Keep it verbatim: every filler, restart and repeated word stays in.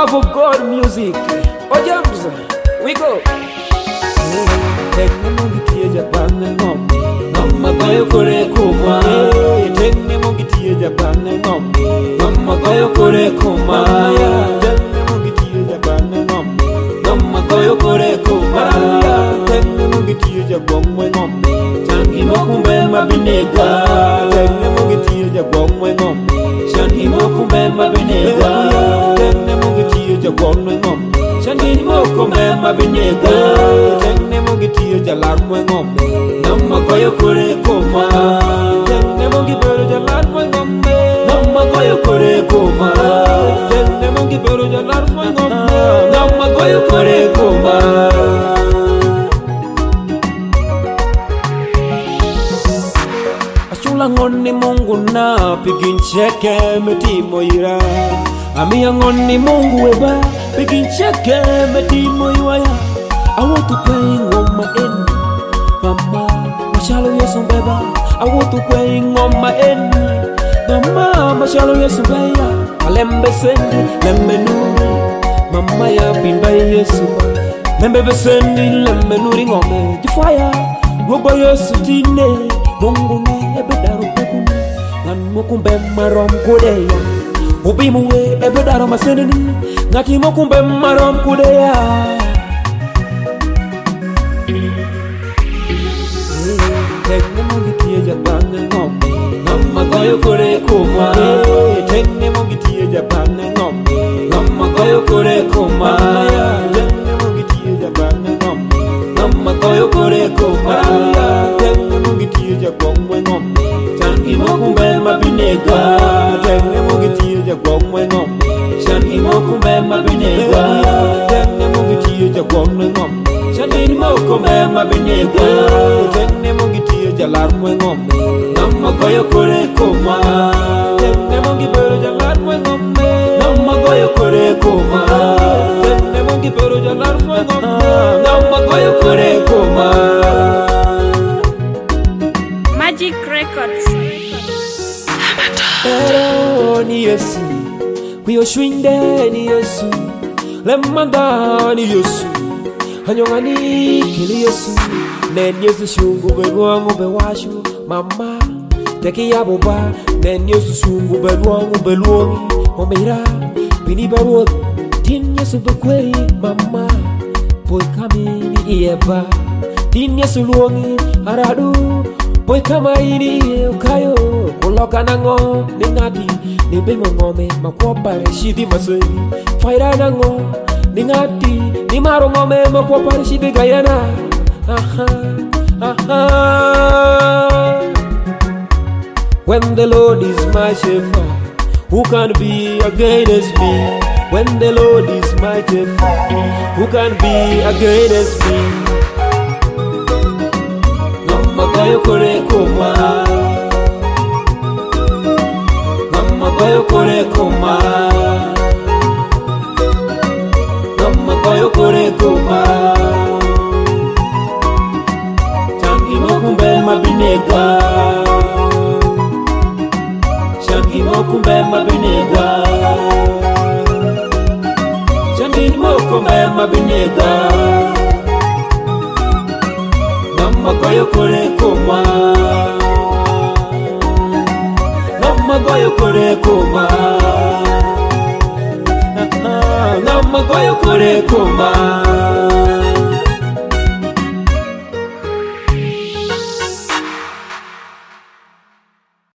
love of God music. Oh James, we go. Take me mungi Japan ngom. Ngom goyo kore kuma. Take me mungi Japan ngom. Ngom goyo kore kuma. Take me mungi Japan ngom. Ngom goyo kore kuma. Take me mungi Japan ngom. Changi mokumbe mabinega. Take me mungi Japan ngom. Changi mokumbe mabinega. Take me mungi Japan ngom. Changi mokumbe mabinega. Take me mungi Jalan ngom. Ngom goyo kore kuma. Take me mungi beru jalan ngom. Ngom goyo kore kuma. Take me mungi beru jalan ngom. Ngom goyo kore kuma. Ngoni Mungu na pigin cheke metimo ira. Ami ngoni Mungu eba pigin cheke metimo iwaya. I want to play on my end, mama. Mashalo yesu beba. I want to play on my end, mama. Mashalo yesu beba. Alembe sendi lembe nuri, mama ya bimba yesu. Lembe besendi lembe nuri ngome. The fire, robo yesu tine. Mungu ni ebedaro pekuni Nan mokumbe marom kudeya Ubi muwe ebedaro maseneni Ngati mokumbe marom kudeya Tenge mungi tiye Japan ngom Ngom goyo kore kuma Tenge mungi tiye Japan ngom Ngom goyo kore kuma Tenge mungi tiye Japan ngom Ngom goyo kore kuma Tenge mungi tiye Japan ngom Changi mokumbe mabinega Tenge mungi tiye Japan ngom Changi mokumbe mabinega Tenge mungi tiye Japan ngom Changi mokumbe mabinega Tenge mungi tiye Jalan ngom Ngom goyo kore kuma Tenge mungi beru jalan ngom Ngom goyo kore kuma Tenge mungi beru jalan ngom Ngom goyo kore kuma. Magic Records. Oh, ni Yesu, kuyo shwinde ni Yesu, lemanda ni Yesu, hanyongani kili Yesu, nen Yesu shungu beruangu bewashu, mama, teki ya boba, nen Yesu shungu beruangu beluongi, omira, bini beruot, tin Yesu bekweri, mama, boy kami ni ieba, tin Yesu luongi, aradu, boy kama ini ukayo kuloka nango ni ngati ni bingo ngome makwapare shidi masoi faira nango ni ngati ni maro ngome makwapare shidi gayana. Aha, aha. When the Lord is my shepherd, who can be against me? When the Lord is my shepherd, who can be against me? Goyo kore kuma Ngom goyo kore kuma Ngom goyo kore kuma Changi mokumbe mabinega Changi mokumbe mabinega Changi mokumbe mabinega Ngom goyo kore kuma Ngom goyo kore kuma Ngom goyo kore kuma